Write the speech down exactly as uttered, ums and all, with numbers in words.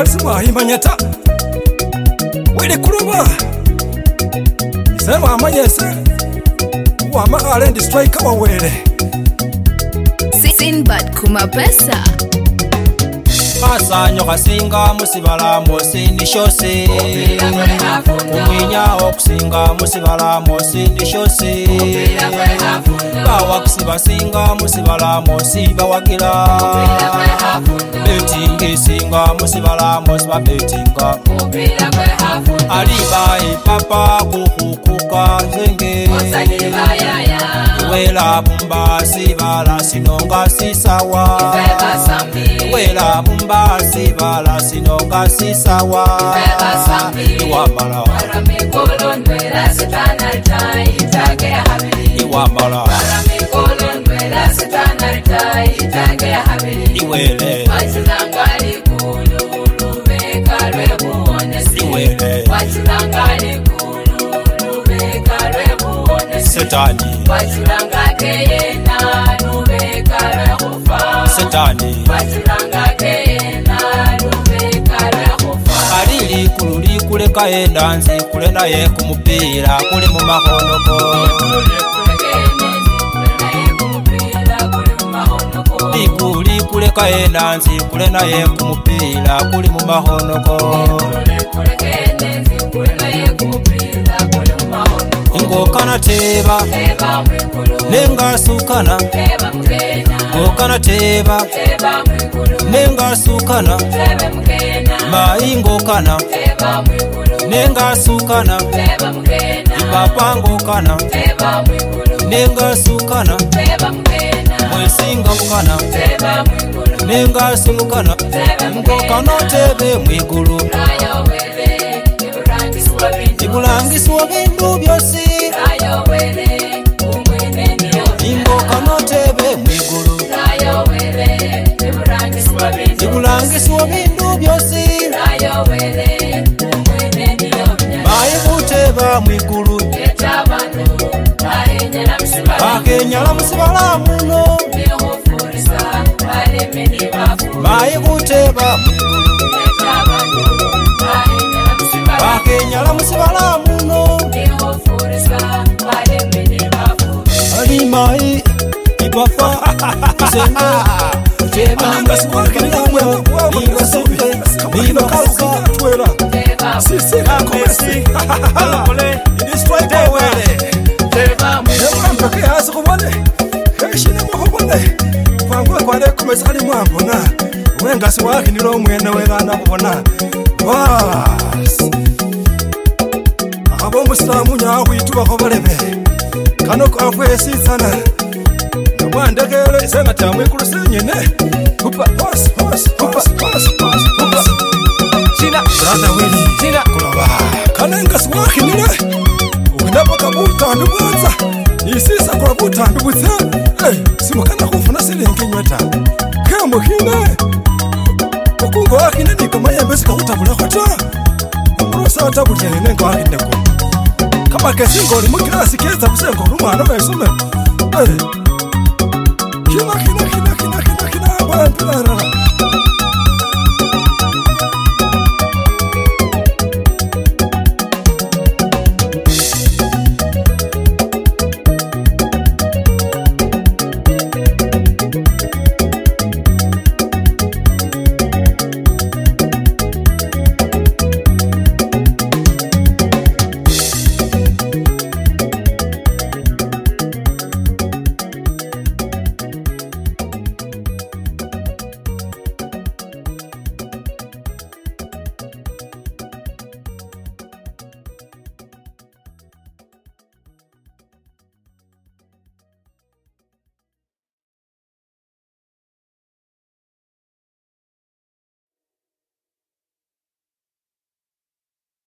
karisma imanyata wili kuruba sema amanyese wa Mahaland striker wawele Sinbad kumapesa Masanyo kasinga musibala mosindi shose Kuminya okusinga musibala mosindi shose Bawa kusiba singa musibala mosiba wagira Betingi singa musibala mosiba betinga Aliba ipapa kukukuka zenge Wela bumba sibala sinonga sisawa Wela bumba sibala sinonga sisawa Iwamala Iwamala Iwele Iwele Setani Setani Alili kululi kule kaenda nzi kule naye kumupira kule mu mahonoko Likuli kule kaenda nzi kule naye kumupira kule mu mahonoko Ngokana teba Nenga sukana Ngokana teba Nenga sukana Mai ngokana Nenga sukana Ipapa ngokana Nenga sukana Mwesinga ngokana Nenga sukana Ngokana tebe mwigulu Ibulangiswa bintu byosi Ingokana tebe mwigulu Ibulangiswa bintu byosi Baye kuteba mwigulu Bakenyala musibala muno Baye kuteba mwigulu Bakenyala musibala muno Ali mai ibafa Kusenga Tebanga swakila mwe Ingosembe Ingokuka twera sisi komesi ini striker wele Nema mpake hasi kubone Heshine muhubone Pangwe kwa le komesi hali mwambona Wenga swaki nilo mwene wegana kubona Waas Abo musilamu nyahu ituwa kobalebe Kano kwa sisana Mwandegele isenga tamwe kulusenyene Hupa pass pass pass pass pass pass China brother Willy China kuloba Kanenga swaki nile Ukinapa kabuta ndubuza Isisa kulabuta ndubuza Eh simukana kufuna silingi nyweta Kembo hine Ukungo wakine niko mayembe sika utabula khota Mrosa tabutene nengo wakine ko Kama kesingo limu kilasi keza busengo rumwana mesume Eh